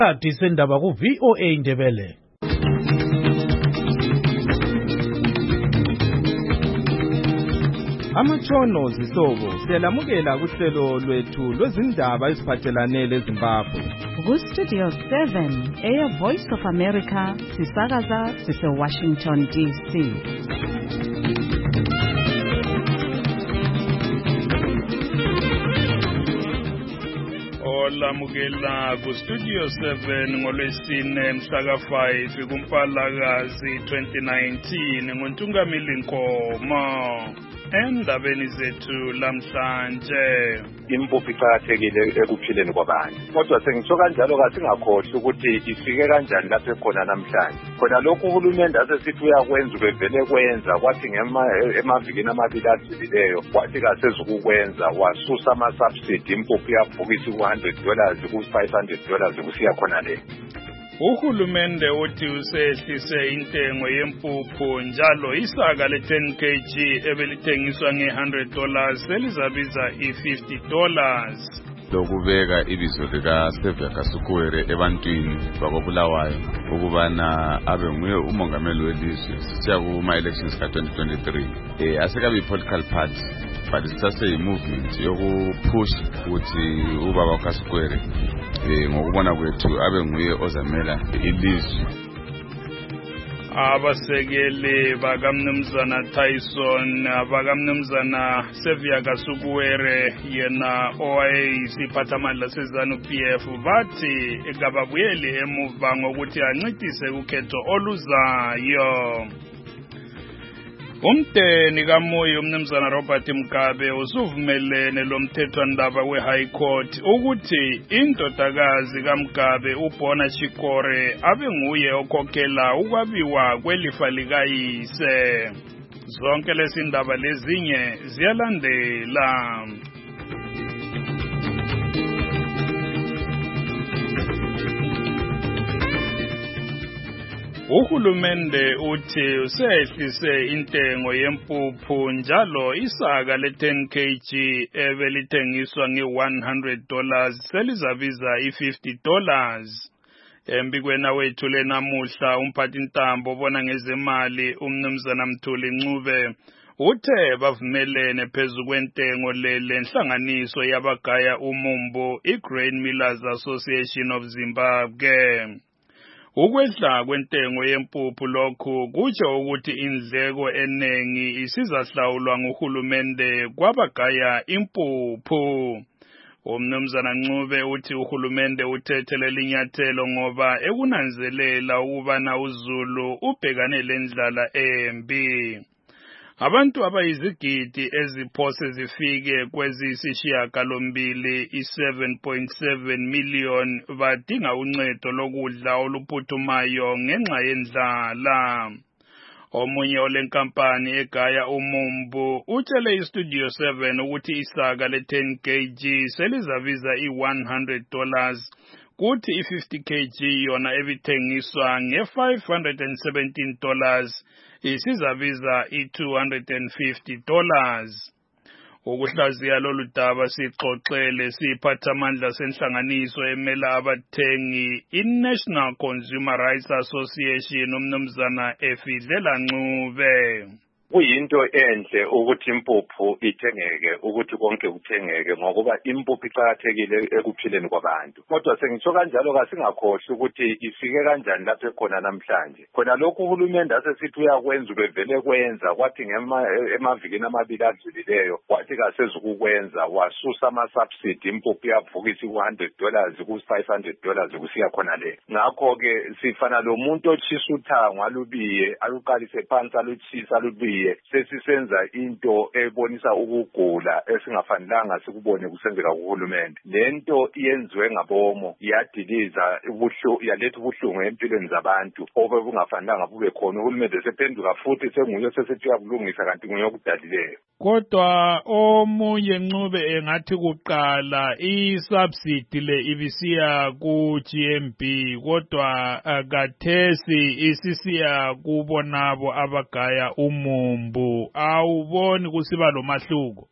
Isikhathi sendaba ku VOA Indebele. Amatshono zihlobo siyalamukela kuhlelo lwethu lwezindaba eziphathelane leZimbabwe. Ku-Studio 7 Air Voice of America sisakaza sise-Washington DC. Olamukela ku-Studio 7 ngolwesine mhlaka 5 kuMpalakazi 2019 nguNtungamili Nkomo. Endabeni zethu lamhlanje, impuphu iqakathekile ekuphileni kwabantu, kodwa sengitsho kanjalo kasingakhohlwa ukuthi ifike kanjani lapho ekhona namhlanje. Khona lokhu uhulumende asesithi uyakwenza ubevele kwenza, kwathi emavikini amabili adlulileyo kwathi kasezukukwenza, wasusa ama-subsidy, impuphu yaphukisa ku$100 ku$500 kusiya khona le. Uhulumende uthi usehlise intengo yempuphu njalo isaka le-10 kg ebelithengiswa nge$100 selizabiza i$50. Lokubeka ibizo lika Xavier Kasukuwere ebantwini bakobulawayo ukubana abe nguye umongameli welizwe sisiya kuma-elections ka-2023. Asekabi i-political party but sisase-movement yokupush ukuthi ubaba uKasukuwere ngokubona kwethu abe nguye ozamela ilizwe. Abasekeli bakamnumzana Tyson bakamnumzana Xavier Kasukuwere yena owayeyisiphathamandla seZANU-PF bathi kababuyeli emuva ngokuthi ancitise ukhetho oluzayo. Umteni kaMoyo umnumzana Robert Mugabe usuvumelene lomthethwandaba we-High Court ukuthi indodakazi kaMugabe uBona Chikore abe nguye okhokhela ukwabiwa kwelifa likayise. Zonke lezi ndaba lezinye ziyalandela. Uhulumende uthi usehlise intengo yempuphu njalo isaka le-10 kg ebelithengiswa nge$100 selizabiza i$50. Embikweni wethu lenamuhla umphathintambo obona ngezemali umnumzana Mthuli Ncube uthe bavumelene phezu kwentengo lenhlanganiso yabagaya umumbu i-Grain Millers Association of Zimbabwe. Ukwehla kwentengo yempuphu lokhu kutsho ukuthi indleko enengi isizahlawulwa nguhulumende kwabagaya impuphu. Umnumzana Ncube uthi uhulumende uthethelela inyathelo ngoba ekunanzelela ukubana uZulu ubhekane lendlala embi. Abantu abayizigidi eziphose zifike kweziyisishiyagalombili i-7.7 million badinga uncedo lokudla oluphuthumayo ngenxa yendlala. Omunye olenkampani egaya umumbu utshele iStudio 7 ukuthi isaka le-10 kg selizabiza i$100 kuthi i-50 kg yona ebithengiswa nge$517 isizabiza i$250. Ukuhlaziya lolu daba sixoxele siphathamandla senhlanganiso emela abathengi i-National Consumer Rights Association umnumzana Efidlela Ncube. Kuyinto enhle ukuthi impuphu ithengeke, ukuthi konke kuthengeke ngokuba impuphu iqakathekile ekuphileni kwabantu. Kodwa sengitsho kanjalo kasingakhohlwa ukuthi ifike kanjani lapho ekhona namhlanje. Khona lokhu uhulumende asesithi uyakwenza ubevele kwenza, kwathi emavikini amabili adlulileyo kwathi kasezukukwenza, wasusa ama-subsidy, impuphu yaphukisa ku$100 ku$500 kusiya khona le. Ngakho-ke sifana lo muntu otshisa uthango alubiye, aluqalise phansi aluchisa alubiye, sesisenza into ebonisa ukugula esingafanelanga sikubone kusenzeka kuhulumende. Lento iyenziwe ngabomo yadiliza yaletha ubuhlungu empilweni zabantu obungafanelanga bube khona. Uhulumende sephenduka futhi senguye sesithi uyakulungisa kanti nguye okudalileyo. Kodwa omunye Ncube engathi kuqala i-subsidy le ibisiya ku-GMB kodwa kathesi isisiya kubonabo abagaya umumbu. Awuboni kusiba lo mahluko?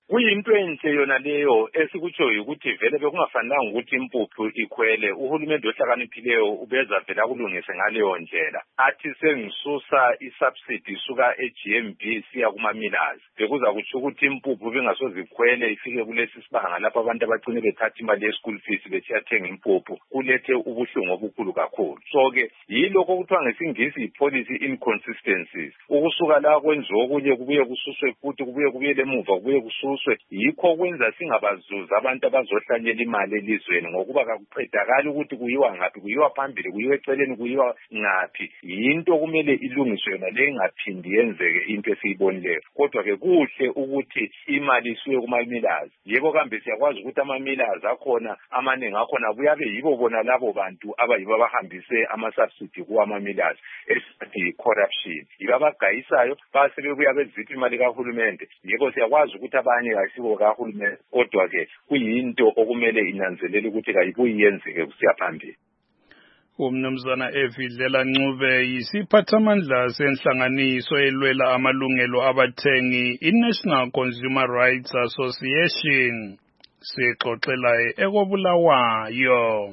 Kuyinto enhle yona leyo esikutsho ukuthi vele bekungafanelanga ukuthi impuphu ikhwele. Uhulumende ohlakaniphileyo ubeza vela kulungise ngaleyo ndlela. Athi sengisusa isubsidy suka eGMB siya kuma-millers. Bekuza kutsho ukuthi impuphu bengasoze ikhwele ifike kulesi sibanga lapho abantu abagcine bethatha imali ye-school fees bethathenga impuphu. Kulethe ubuhlungu obukhulu kakhulu. So ke yilokho kuthiwa ngesingisi policy inconsistencies. Ukusuka la kwenziwa okunye kubuye kususwe futhi kubuye kubuyele emuva kubuye kususwe. Yikho kwenza singabazuza abantu abazohlanyela imali elizweni ngokuba kakuqedakala ukuthi kuyiwa ngaphi, kuyiwa phambili, kuyiwa eceleni, kuyiwa ngaphi. Yinto kumele ilungiswe yona le ingaphindi yenzeke into esiyibonileyo. Kodwa ke kuhle ukuthi imali isuke kuma-millers. Yebo kambe siyakwazi ukuthi ama-millers akhona amaningi akhona buyabe yibo bona labo bantu abayibo abahambise ama-subsidy kuwama-millers esithi corruption. Yibo abagayisayo base bebuya bezipha imali kahulumende. Yebo siyakwazi ukuthi abanye ayisibo kahulumende, kodwa ke kuyinto okumele inanzelele ukuthi kayibuyi yenzeke kusiya phambili. Umnumzana Evidlela Ncube yisiphathamandla senhlanganiso elwela amalungelo abathengi iNational Consumer Rights Association. Sixoxela ekobulawayo.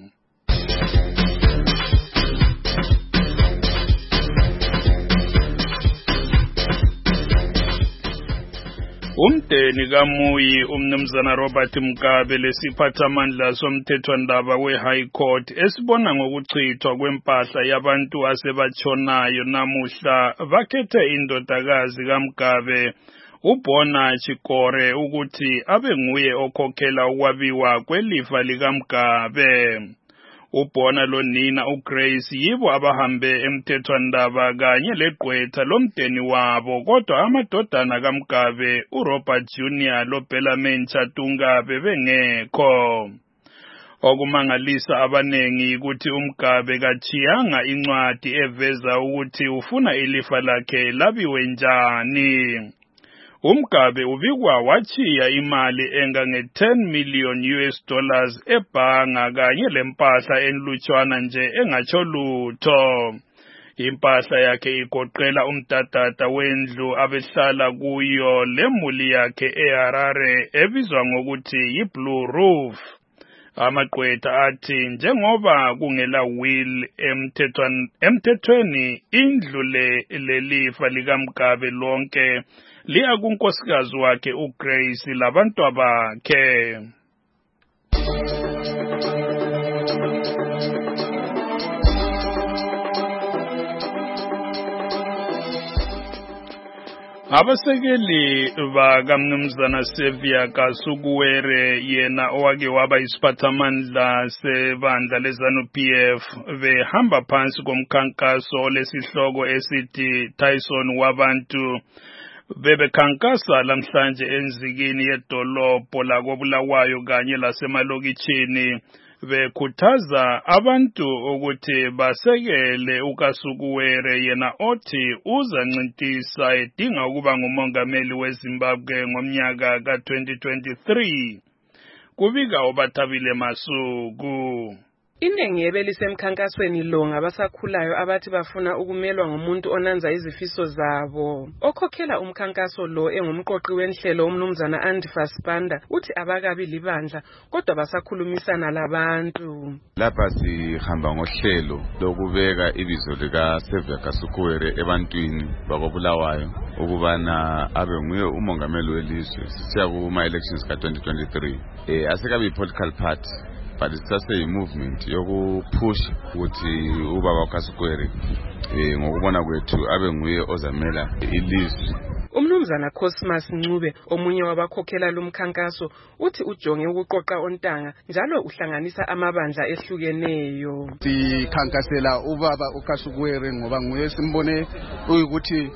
Umdeni kaMuyi umnumzana Robert Mkabe lesiphathamandla somthethwandaba we-High Court esibona ngokuchithwa kwempahla yabantu asebatshonayo namuhla bakhethe indodakazi kaMkabe uBona Chikore ukuthi abe nguye okhokhela ukwabiwa kwelifa likaMkabe. uBona lonina uGrace yibo abahambe emthethwandaba kanye legqwetha lomdeni wabo, kodwa amadodana kaMkabe uRobert Jr loBellarmine Chatunga bebengekho. Okumangalisa abanengi ukuthi uMkabe kachiyanga incwadi eveza ukuthi ufuna ilifa lakhe labiwe njani. uMkabe ubikwa wachiya imali engange $10 million ebhanga kanye lempahla enlutshwana nje engatsho lutho. Impahla yakhe igoqela umtatata wendlu abehlala kuyo lemuli yakhe eHarare ebizwa ngokuthi yiBlue Roof. Amagqwetha athi njengoba kungela will emthethweni indlu lelifa likaMkabe lonke liya kunkosikazi wakhe uGrace labantu bakhe. Abasekeli bakamnumzana Sevia Kasukuwere yena owake waba isiphathamandla sebandla leZANU-PF behamba phansi komkhankaso lesihloko esithi Tyson wabantu bebekhankasa lamhlanje enzikini yedolobho lakobulawayo kanye lasemalokitshini bekhuthaza abantu ukuthi basekele uKasukuwere yena othi uzancintisa edinga ukuba ngumongameli weZimbabwe ngomnyaka ka-2023. Kubika obathabile Masuku. Iningi ebelisemkhankasweni lo ngabasakhulayo abathi bafuna ukumelwa ngumuntu onanza izifiso zabo. Okhokhela umkhankaso lo engumqoqi wenhlelo umnumzana Andy Faspanda uthi abakabi libandla kodwa basakhulumisana labantu. Lapha sihamba ngohlelo lokubeka ibizo lika Sevia Kasukuwere ebantwini bakobulawayo ukubana abe nguye umongameli welizwe sisiya kuma elections ka-2023. Asekabi political party, but it's just a movement yokupush ukuthi ubaba uKasukuwere ngokubona kwethu abe nguye ozamela ilizwe. Umnumzana Cosmas Ncube omunye wabakhokhela lumkhankaso uthi ujonge ukuqoqa ontanga njalo uhlanganisa amabandla ehlukeneyo. Sikhankasela ubaba uKasukuwere ngoba nguye simbone ukuthi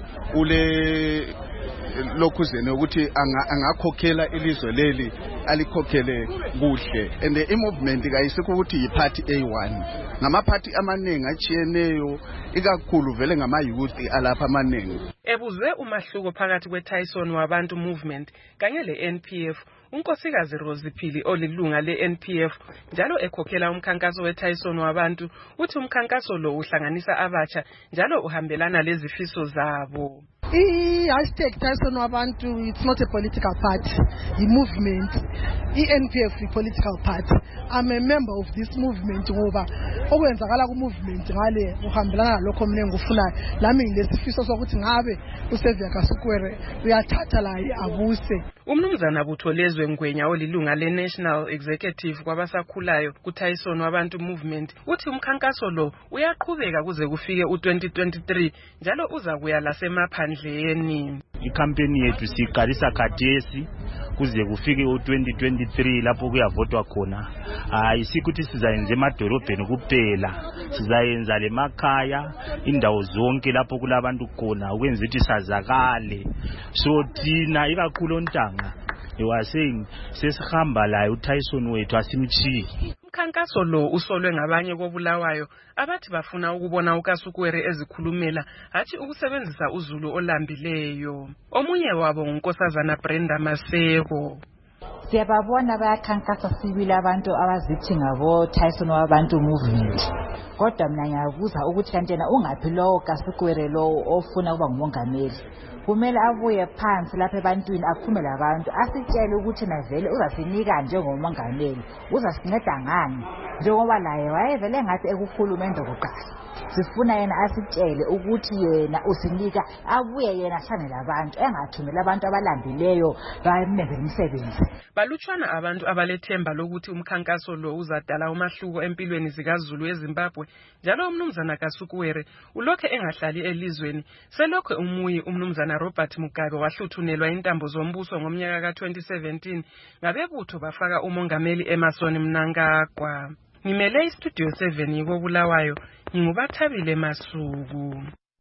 ule lokhuzene ukuthi angakhokhela ilizwe leli alikhokhele kuhle, and the movement kayisikho ukuthi yiparty A1 ngamaparty amaningi achiyeneyo ikakhulu vele ngama youth alapha amaningi. Ebuze umahluko phakathi kweTyson wabantu movement kanye leNPF, unkosikazi Rosiphili olilunga leNPF njalo ekhokhela umkhankaso weTyson wabantu uthi umkhankaso lo uhlanganisa abatsha njalo uhambelana lezifiso zabo. I-hashtag Tyson Wabantu, it's not a political party, a movement. I-NPF, a political party. I'm a member of this movement ngoba okwenzakala ku movement ngale uhambelana lokho mina ngifuna lami ngilesifiso sokuthi ngabe uSevia Kasukuwere uyathatha la abuse. Umnumzana Butholezwe Ngwenya olilunga le-National Executive kwabasakhulayo ku-Tyson Wabantu Movement uthi umkhankaso lo uyaqhubeka kuze kufike u-2023 njalo uza kuya lasemaphandleni. Ikampeni yethu siqalisa khathesi kuze kufike u-2023 lapho kuyavotwa khona. Isikuthi sizayenza emadolobheni kuphela, sizayenza lemakhaya indawo zonke lapho kulabantu khona ukwenza ukuthi sazakale. So thina ikakhulu ontanga ewaseng sesihamba layo uTyson wethu asimchiyi. Umkhankaso lo usolwe ngabanye kobulawayo abathi bafuna ukubona uKasukuwere ezikhulumela hathi ukusebenzisa uZulu olambileyo. Omunye wabo ngunkosazana Brenda Maseko. Siyababona bayakhankasa sibili abantu abazithi ngabo Tyson Wabantu Movement. Kodwa mina ngiyabuza ukuthi kanti yena ungaphi lo Kasukuwere lo ofuna kuba ngumongameli. Kumele abuye phansi lapha ebantwini akhulume labantu asitshele ukuthi navele uzasinika njengomongameli, uzasinceda ngani njengoba laye wayevele ngathi ekuhulumende kuqala. Sifuna yena asitshele ukuthi yena usinika abuye yena ahlane labantu engathumela abantu abalambileyo bayemenzele umsebenzi. Balutshwana abantu abalethemba lokuthi umkhankaso lo uzadala umahluko empilweni zikaZulu eZimbabwe njalo umnumzana Kasukuwere ulokho engahlali elizweni selokho umuyi umnumzana Robert Mugabe wahluthunelwa intambo zombuso ngomnyaka ka-2017 ngabebutho bafaka umongameli Emmerson Mnangagwa. Ngimele iStudio 7 yikobulawayo ngingubathabile Masuku.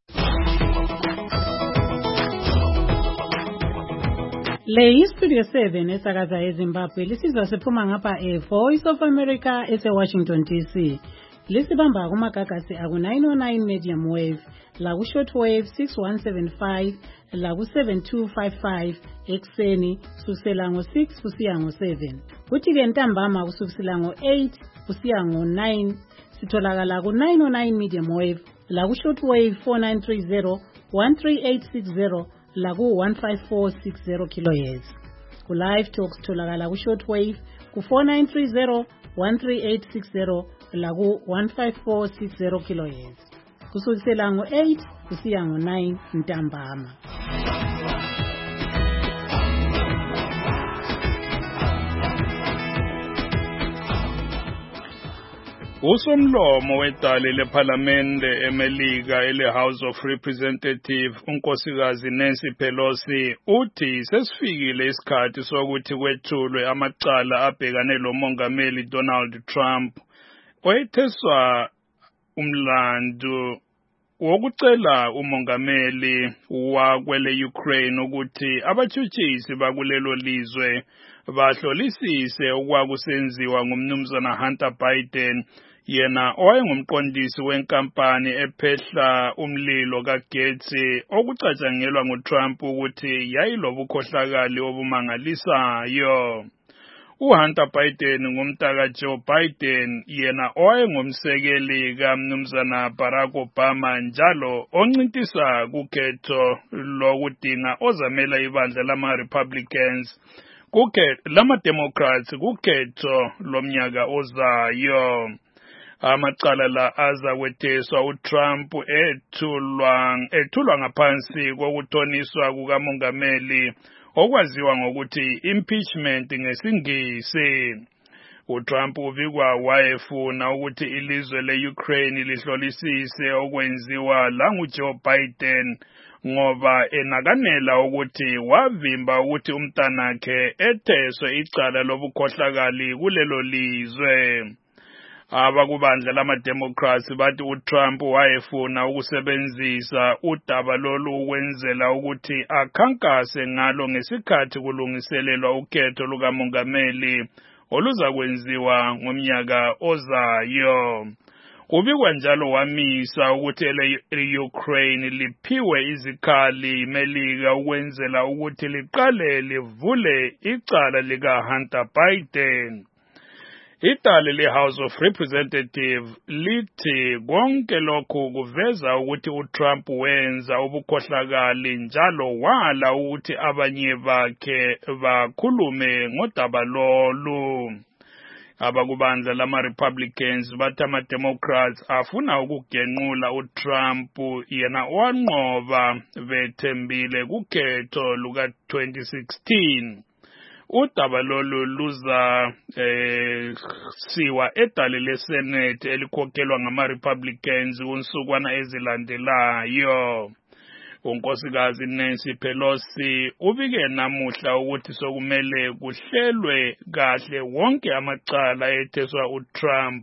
Le iStudio 7 esakaza eZimbabwe lisizwa siphuma ngapha Voice of America ese-Washington DC. Lisibamba kumagagasi aku-909 medium wave, laku short wave 6175, laku 7255 ekseni kusukela ngo-6 kusiya ngo-7. Kuthi-ke ntambama kusukela ngo-8 kusiya ngo-9 sitholakala ku-909 medium wave, laku short wave 4930, 13860, laku 15460 kHz. Ku live talk sitholakala ku short wave ku 4930, 13860, laku 15460 kHz. Kusukela ngo-8 kusiya ngo-9 ntambama. Usomlomo wedale lePhalamende eMelika ele-House of Representatives unkosikazi Nancy Pelosi uthi sesifikile isikhathi sokuthi kwethulwe amacala abhekane lomongameli Donald Trump oyetheswa umlandu wokucela umongameli wakwele Ukraine ukuthi abatshutshisi bakulelo lizwe bahlolisise okwakusenziwa ngumnumzana Hunter Biden yena owayengumqondisi wenkampani ephehla umlilo kagetsi okucatshangelwa nguTrump ukuthi yayilobukhohlakali obumangalisayo. uHunter Biden ngumntaka Joe Biden yena owayengumsekeli kamnumzana Barack Obama njalo oncintisa kukhetho lokudinga ozamela ibandla lama-Republicans lama-Democrats kukhetho lomnyaka ozayo. Amacala la aza kwetheswa uTrump ethulwa ngaphansi kokuthoniswa kukamongameli okwaziwa ngokuthi impeachment ngesingisi. uTrump ubikwa wayefuna ukuthi ilizwe le-Ukraine lihlolisise okwenziwa la nguJoe Biden ngoba enakanela ukuthi wavimba ukuthi umntanakhe etheswe icala lobukhohlakali kulelo lizwe. Abakubandla lama-Democrats bathi uTrump wayefuna ukusebenzisa udaba lolu ukwenzela ukuthi akhankase ngalo ngesikhathi kulungiselelwa ukhetho lukamongameli oluza kwenziwa ngomnyaka ozayo. Kubikwa njalo wamisa ukuthi ele-Ukraine liphiwe izikhali Melika ukwenzela ukuthi liqale livule icala lika Hunter Biden. Itali le-House of Representatives lithi konke lokhu kuveza ukuthi uTrump wenza ubukhohlakali njalo wala ukuthi abanye bakhe bakhulume ngodaba lolu. Abakubandla lama-Republicans bathi ama-Democrats afuna ukugenqula uTrump yena wanqoba bethembile kukhetho luka-2016. Udaba lolu luza siwa edale leSenate elikhokhelwa ngama-Republicans unsukwana ezilandelayo. Unkosikazi Nancy Pelosi ubike namuhla ukuthi sokumele kuhlelwe kahle wonke amacala etheswa uTrump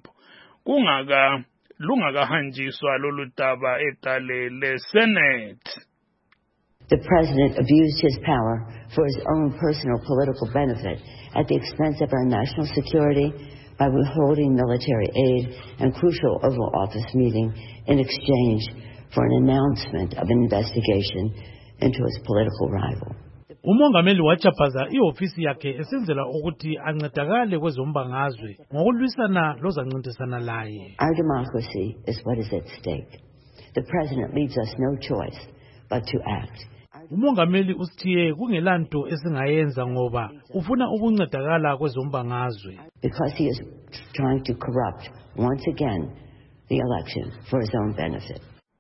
lungakahanjiswa lolu daba edale leSenate. The president abused his power for his own personal political benefit at the expense of our national security by withholding military aid and crucial Oval Office meeting in exchange for an announcement of an investigation into his political rival. Umongameli wachaphaza iofisi yakhe esenzela ukuthi ancedakale kwezombangazwe ngokulwisana lozancintisana laye. Our democracy is what is at stake. The president leaves us no choice but to act. Umongameli usithiye kungelanto esingayenza ngoba ufuna ukuncedakala kwezombangazwe. Because he is trying to corrupt once again the election for his own benefit.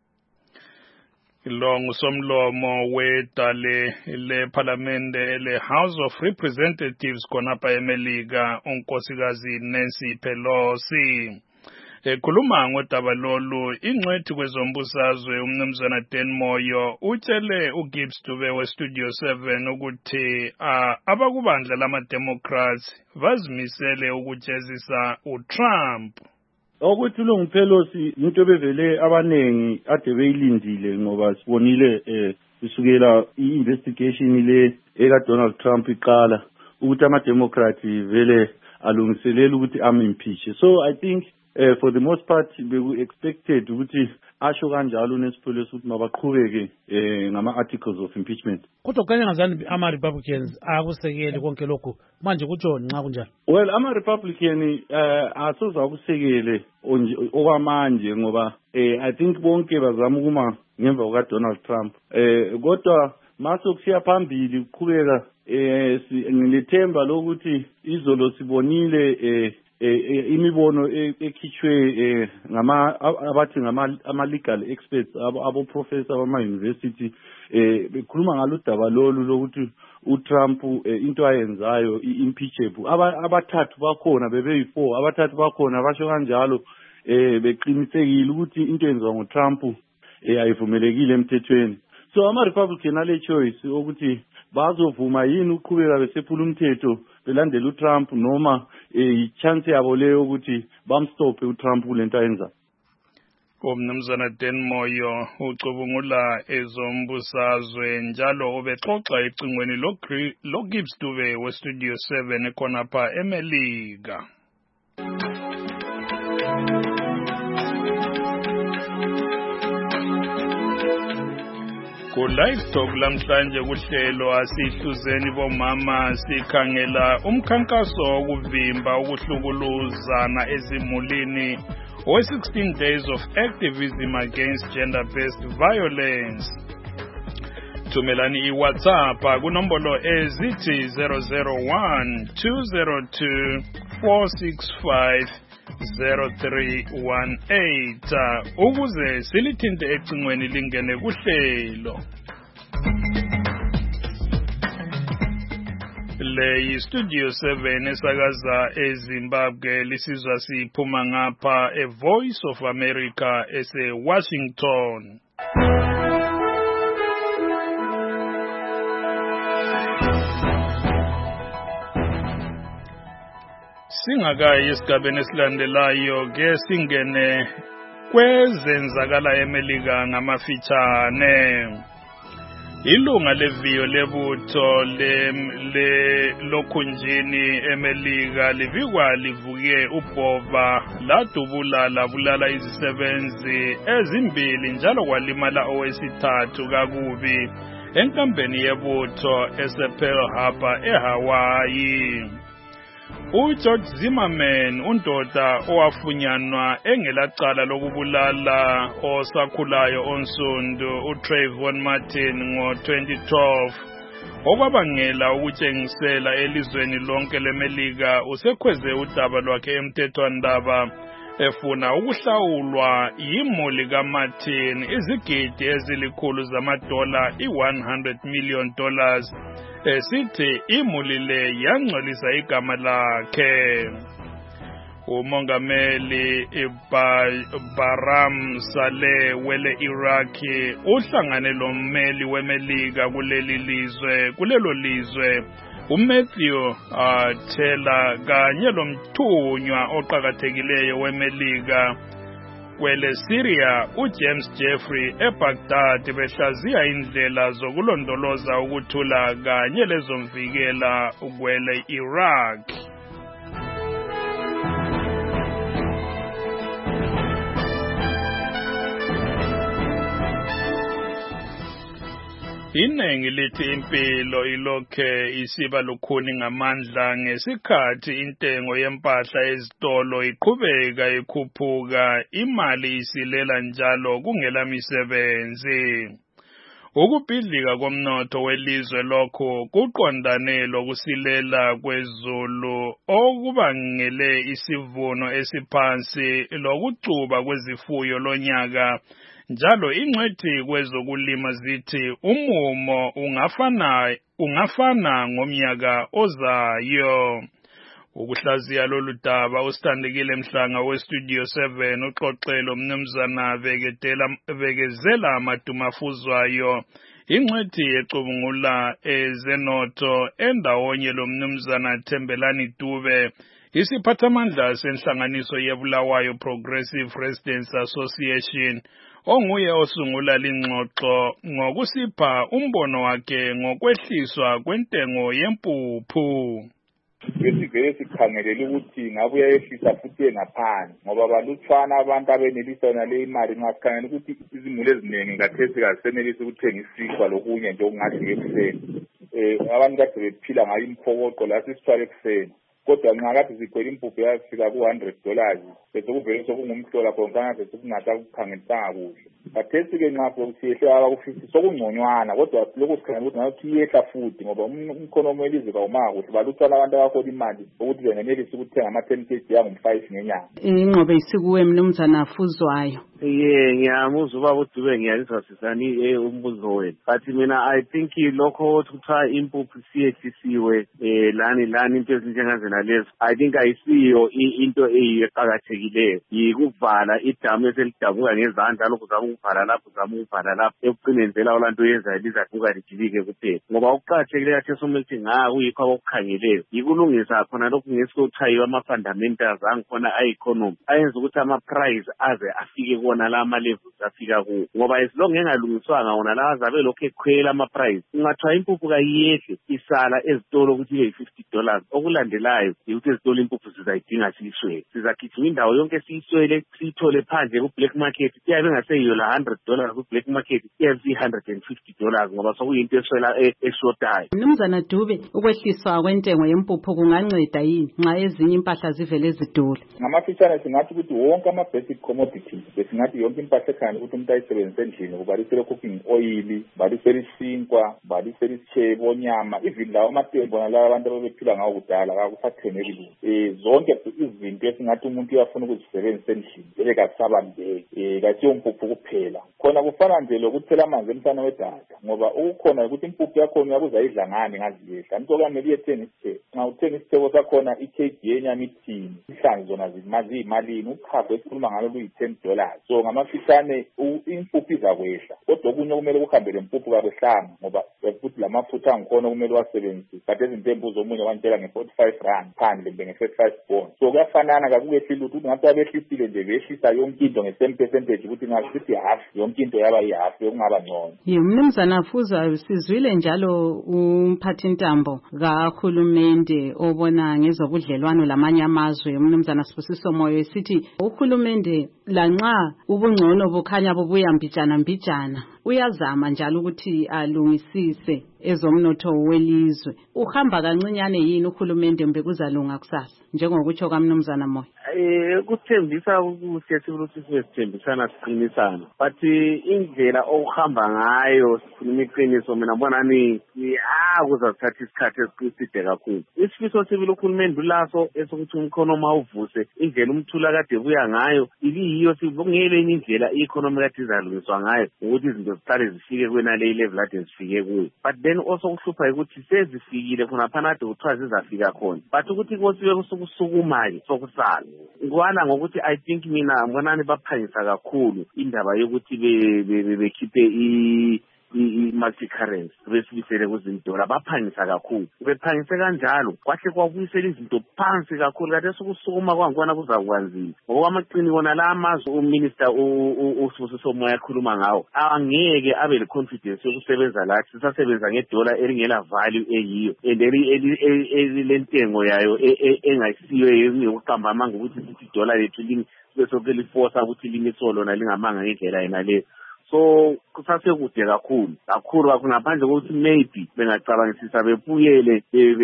Lo ngusomlomo wedale leParliamente le-House of Representatives khonapha eMelika unkosikazi Nancy Pelosi. Ekhuluma ngodaba lolu ingcwethi kwezombusazwe umnumzana Dan Moyo utshele uGibbs Dube weStudio 7 ukuthi abakubandla lama-Democrats bazimisele ukujezisa uTrump. Ukuthi lo nguPelosi into bevele abanengi ade beyilindile ngoba sibonile kusukela i-investigation le eka-Donald Trump iqala ukuthi ama-Democrats vele alungiselela ukuthi am-impeach. So I think for the most part we expected ukuthi asho kanjalo uNesipelosi ukuthi mabaqhubeke ngama-articles of impeachment. Kodwa kanye ngazani ama-Republicans akusekeli konke lokhu manje kutsho nxa kunjalo? Well, ama-Republican asoze akusekele okwamanje ngoba I think bonke bazama ukuma ngemva kuka-Donald Trump. Kodwa masokusiya phambili kuqhubeka ngilethemba lokuthi izolo sibonile imibono ekhishwe abathi ama-legal experts abo-professor bama-university bekhuluma ngalo daba lolu lokuthi uTrump into ayenzayo i-impeachable. Abathathu bakhona bebeyi-4 abathathu bakhona basho kanjalo beqinisekile ukuthi into yenziwa nguTrump ayivumelekile emthethweni. So ama-Republican ale choice ukuthi bazovuma yini ukuqhubeka besephula umthetho belandela uTrump noma i-chance yabo leyo ukuthi bamstophe uTrump kulento ayenza. Umnumzana Dan Moyo ucubungula ezombusazwe njalo ubexoxa ecingweni loGibbs Dube weStudio 7 ekhonapha eMelika. Ku-Live Talk lamhlanje kuhlelo asihluzeni bomama sikhangela umkhankaso wokuvimba ukuhlukuluzana ezimulini we-16 days of activism against gender-based violence. Thumelani iWhatsApp kunombolo ezithi 001-202-465-0318 ukuze silithinte ecingweni lingene kuhlelo. Le Studio 7 esakaza eZimbabwe lisizwa siphuma ngapha eVoice of America ese-Washington. Singakayi esigabeni esilandelayo ke singene kwezenzakala eMelika ngamafitshane. Ilunga leviyo lebutho lokhunjini eMelika livikwa livuke ubhova labulala izisebenzi ezimbili njalo kwalimala owesithathu kakubi enkampeni yebutho esePearl Harbor eHawaii. uGeorge Zimmerman undoda owafunyanwa engelacala lokubulala osakhulayo onsundu uTrayvon Martin ngo-2012 okwabangela ukutshengisela elizweni lonke leMelika usekhweze udaba lwakhe emthethwandaba efuna ukuhlawulwa yimuli kaMartin izigidi ezilikhulu zamadola $100 million esithi imuli le yangcolisa igama lakhe. Umongameli Barham Saleh wele Iraqi uhlangane lommeli weMelika kulelo lizwe uMatthew Taylor kanye lomthunywa oqhakathekileyo weMelika kwele Syria uJames Jeffrey eBaghdad behlaziya indlela zokulondoloza ukuthula kanye lezomvikela kwele Iraq. Inengi lithi impilo ilokhe isiba lukhuni ngamandla ngesikhathi intengo yempahla ezitolo iqhubeka ikhuphuka imali isilela njalo kungela misebenzi. Ukubhidlika komnotho welizwe lokho kuqondane lokusilela kwezulu okubangele isivuno esiphansi lokucuba kwezifuyo lonyaka. Njalo ingcwethi kwezokulima zithi umumo ungafana ngomnyaka ozayo. Ukuhlaziya lolu daba usithandekile Mhlanga weStudio 7 uxoxelo mnumzana Vekezela Madumafuzwayo ingcwethi ecubungula ezenotho endawonye lo mnumzana Thembelani Dube isiphathamandla senhlanganiso yeBulawayo Progressive Residents Association onguye osungula lingxoxo ngokusipha umbono wakhe ngokwehliswa kwentengo yempuphu. Besivele sikhangelele ukuthi ngabe uyayehlisa futhi ngaphansi ngoba balutshwana abantu abenelisa nale imali nxa sikhangela ukuthi izimuli eziningi ngathesi kasenelisa ukuthenga isikhwa lokunye nje okungadli ekuseni. Abantu kade bephila ngayo imphokoqo la sisithwala ekuseni. Kodwa nxa kade sikhwela impuphu yafika ku$100 bese kuvele sokungumhlola khona bese kungasakukhangelisanga kuhle. Kathesi-ke nxa sokusiyehle abaku-50 sokungconywana kodwa lokhu sikhangela ukuthi ngathi iyehla futhi ngoba umkhonomi welizwe kawumanga kuhle baluthwala abantu abahola imali ukuthi bengenelisa ukuthenga ama-10 kg yangu-5 ngenyanga. Ingqobe isikuwe mnumzana Fuzwayo. Ngiyamuzwa ubaba uDube ngiyalizwasisani umbuzo wenu. But mina I think lokho kuthiwa impuphu siyehlisiwe lani into ezinjengazena lezo I think ayisiyo into eqhakathekileyo yikuvala idamu eselidabuka ngezandla lokhu zama ukuvala lapho zama ukuvala lapho ekuqineni vela olanto yenza lizaguka lijilike kuphela ngoba ukuqhakathekileyo kathi somuthi kuyikho abakukhangeleyo yikulungisa khona lokhu ngesikuthiwa ama-fundamentals angikhona a-economy ayenza ukuthi ama-price aze afike kuwona la ama-levels afika kuwo ngoba esilonge engalungiswanga wona la azabe lokhu ekhwela ama-price kungathiwa impuphu kayehle isala ezitolo ukuthi ibe $50 okulandelayo yikuthi ezitolo impuphu sizayidinga siyiswele sizagijima indawo yonke siyiswele siyithole phandle ku-black market iyabe engaseyiyo la $100 ku-black market iyabe $150 ngoba sokuyinto eshotayo. Mnumzana Dube ukwehliswa kwentengo yempuphu kunganceda yini nxa ezinye impahla zivele zidula? Ngamafitshane singathi ukuthi wonke ama-basic commodities besingathi yonke impahla ekhanya ukuthi umuntu ayisebenzise endlini kubalisele cooking oil balisele isinkwa balisele isitshebo onyama even lawo amatembo nalawo abantu ababephila ngawo kudala kakusathengeki zonke izinto esingathi umuntu uyafuna ukuzisebenzisa endlini ebekasabaluleki kasiyo impuphu kuphela khona kufana nje lokuthela amanzi emhlane wedada ngoba ukukhona ukuthi impuphu yakhona uyakuzayidla ngani ngaziyehla into kamele uyethenga isithebo nxa uthenga isithebo sakhona i-kg yenyama ithini ihlanzi zona ziyimalini uchago esikhuluma ngalo luyi$10 so ngamafitshane impuphu izakwehla kodwa okunye kumele kuhambele impuphu kakwehlanga ngoba futhi lamafutha angikhona kumele wasebenzise kade izintembu zomunye wantshela nge-45 phandle mbe nge-35 bond so kuyafanana kakukehlile ukuthi ngathi abehlisile nje behlisa yonke into nge-10 percentage ukuthi ngasithi half yonke into yaba yi-half yokungaba ngcono. Mnumzana Fuzwayo sizwile njalo umphathintambo kahulumende obona ngezobudlelwano lamanye amazwe umnumzana Sibusiso Moyo esithi uhulumende lanxa ubungcono bukhanya bubuya mbijana uyazama njalo ukuthi alungisise ezomnotho welizwe. Uhamba kancinyane yini uhulumende mbe kuzalunga kusasa njengokutsho kaMnumzana Moyo? Kuthembisa ukuthi sithembisana siqinisana, but indlela okuhamba ngayo sikhuluma iqiniso mina mbonani kuzathatha isikhathi eside kakhulu. Isifiso sibili uhulumende ulaso esokuthi umkhono mawuvuse indlela umthula kade buya ngayo ibiyiyo sibongele indlela i-economy kade izalungiswa ngayo ukuthi izinto ziqale zifike kwenale level kade zifike kuyo. But then also kuhlupha ukuthi sezifikile khona phana kade kuthiwa zizafika khona, but ukuthi kosibe kusukumali sokusala ngwana ngokuthi I think mina mbonani baphangisa kakhulu indaba yokuthi bekhiphe i-multi-currency besibisele kuzindola baphangisa kakhulu. Bephangise kanjalo kwahle kwabuyisela izinto phansi kakhulu kade sokusukuma kwangwana kuzakwanzima ngoba amaqini kona la amazwe uminister uSibusiso Moyo yakhuluma ngawo angeke abe le confidence yokusebenza la sisasebenza ngedola elingela value eyiyo lentengo yayo engayisiyo yokuqamba amanga ukuthi sithi dola lethu bese keliforce ukuthi limisolo nalingamanga ngendlela yena le. So kusasekude kakhulu ngaphandle kokuthi maybe bengacabangisisa bebuyele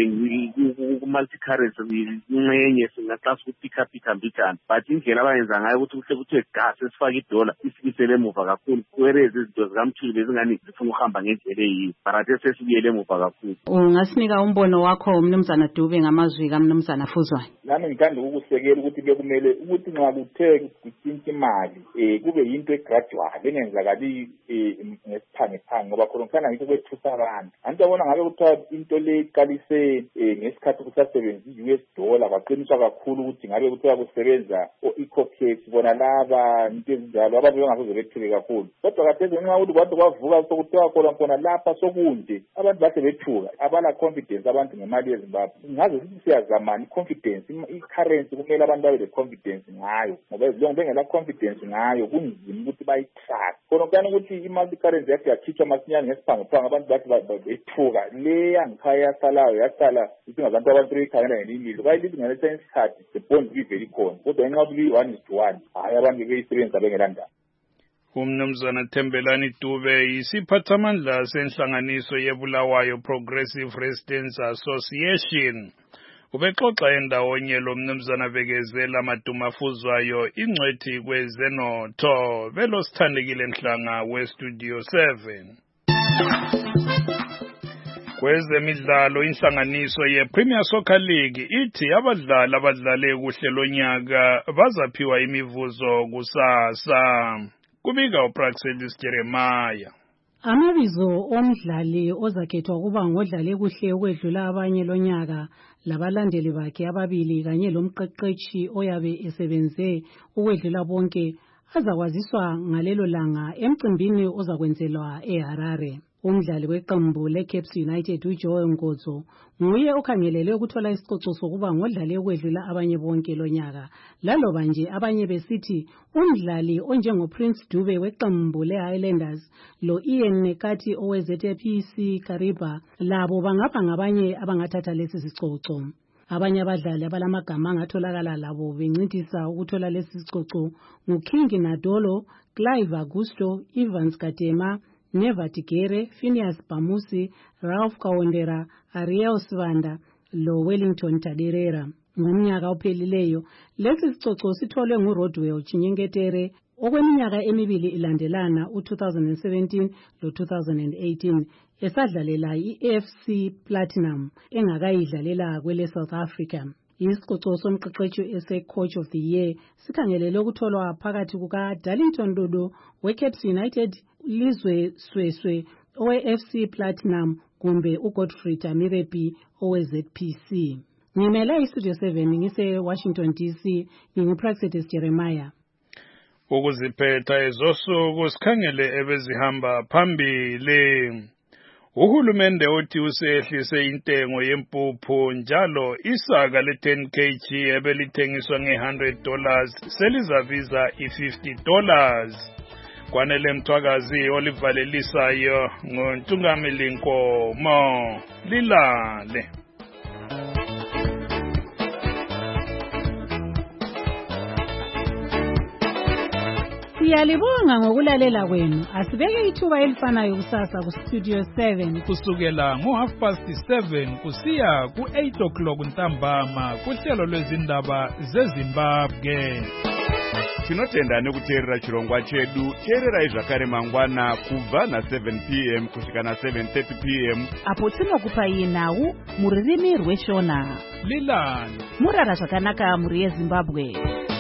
ku-multi-currency incenye singaxasa ukuphika mbijana, but indlela abayenza ngayo ukuthi kuthiwe gas esifake idola isibisele emuva kakhulu kwerezi izinto zikamthuli bezingani zifuna ukuhamba ngendlela eyiyo, but sesibuyele emuva kakhulu. Ungasinika umbono wakho Mnumzana Dube ngamazwi kaMnumzana Fuzwane? Nami ngithanda ukukusekela ukuthi bekumele ukuthi nxa kuthe kutshintsha imali kube yinto egradual engenzakali ngesiphange ngoba khona ngifana ngikho kwethusa abantu. Angiyabona ngabe kuthiwa into le iqalise ngesikhathi kusasebenza i-US dollar kwaqiniswa kakhulu ukuthi ngabe kuthiwa kusebenza o-ecocax bona laba into ezinjalo abantu bengasoze bethuke kakhulu, kodwa katheze nxa ukuthi kwade kwavuka sokuthiwa khona lapha sokunje abantu bahle bethuka abala confidence abantu ngemali yeZimbabwe. Ngaze sithi siyazamani confidence i-currency kumele abantu babe le confidence ngayo ngoba izilongo bengela confidence ngayo kunzima ukuthi bayitrack. Khona kuyani ukuthi i-multi-currency yakhe yakhitshwa masinyane ngesiphangiphangi abantu bathi bethuka le yangikhaya yasala isingabantu abantu beyikhangela ngenimilo bayilithi ngalesa isikhathi the bond iveli khona kodwa ngenxa yokuthi 1:1 hayi abantu beyisebenzisa bengelandaba. Umnumzana Thembelani Dube yisiphathamandla senhlanganiso yeBulawayo Progressive Residents Association ubexoxa endawonye lo Mnumzana Bekezela Madumafuzwayo ingcwethi kwezenotho velo sithandekile Mhlanga weStudio 7. Kwezemidlalo inhlanganiso yePremier Soccer League ithi abadlali abadlale kuhle lonyaka bazaphiwa imivuzo kusasa. Kubika uPraxedis Jeremiah. Amabizo omdlali ozakhethwa kuba ngodlale kuhle ukwedlula abanye lonyaka labalandeli bakhe ababili kanye lomqeqeshi oyabe esebenze ukwedlula bonke azakwaziswa ngalelo langa emcimbini ozakwenzelwa eHarare. Umdlali weqembu leCaps United uJoe Ngozo nguye okhangelele ukuthola isicoco sokuba ngodlale ukwedlula abanye bonke lonyaka. Laloba nje abanye besithi umdlali onjengoPrince Dube weqembu leHighlanders lo Ian Nekati oweZPC Kariba labo bangaba ngabanye abangathatha lesi sicoco. Abanye abadlali abalamagama angatholakala labo bencintisa ukuthola lesi sicoco nguKing Nadolo, Clive Augusto, Evans Katema, Neva Tigere, Phineas Bamusi, Ralph Kawondera, Ariel Svanda, lo Wellington Taderera. Ngomnyaka ophelileyo lesi sicoco sitholwe nguRodwell Chinyengetere okweminyaka emibili ilandelana u2017 lo2018 esadlalela iAFC Platinum engakayidlalela kwele South Africa. Isicoco somqeqeshi ese-Coach of the Year sikhangelele ukutholwa phakathi kuka Darlington Dodo weCaps United, Lizwe Sweswe owe-FC Platinum kumbe uGodfrey Tamirepi owe-ZPC. Ngimela iStudio 7 ngise-Washington DC, nginguPraxedis Jeremiah. Ukuziphetha ezosuku sikhangele ebezihamba phambili. Uhulumende uthi usehlise intengo yempuphu njalo isaka le10 kg ebelithengiswa nge$100 selizabiza i$50. Kwanele Mthwakazi olivalelisayo ngoNtungameli Nkomo lilale. Siyalibonga ngokulalela kwenu. Asibeke ithuba elifanayo kusasa kuStudio 7 kusukela ngo7:30 kusiya ku8 ntambama kuhlelo lwezindaba zeZimbabwe. Tinotenda nekuteerera chirongwa chedu. Teererai zvakare mangwana kubva na7 p.m. kusvika na7:30 p.m. apo tinokupai nhau mururimi rweshona. Lilani murara zvakanaka muri yeZimbabwe.